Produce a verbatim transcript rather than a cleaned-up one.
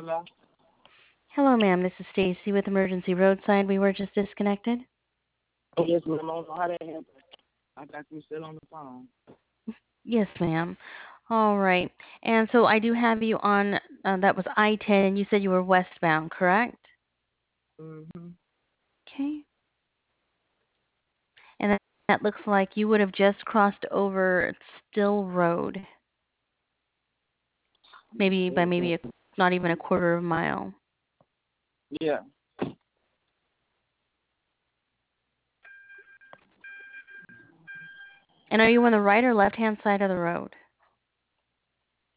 Hello, ma'am. This is Stacy with Emergency Roadside. We were just disconnected. Oh, yes, ma'am. I don't know how that happened. I got you still on the phone. Yes, ma'am. All right. And so I do have you on, uh, that was I ten, and you said you were westbound, correct? Mm-hmm. Okay. And that, that looks like you would have just crossed over Still Road, maybe by maybe a, not even a quarter of a mile. Yeah. And are you on the right or left-hand side of the road?